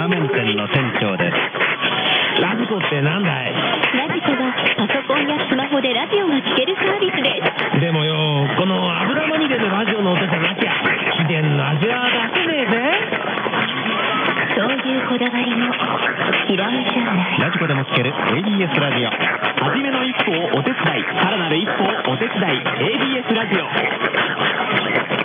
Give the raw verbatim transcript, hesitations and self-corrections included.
面店の店長です。ラジコってなんだい？ ラジコはパソコンやスマホでラジオが聴けるサービスです。 でもよ、この油まみれのラジオの音じゃなきゃ秘伝の味は出せねえぜ。 そういうこだわりも嫌いじゃない。 ラジコでも聴ける エービーエス ラジオ。初めの一歩をお手伝い、さらなる一歩をお手伝い、 エービーエス ラジオ。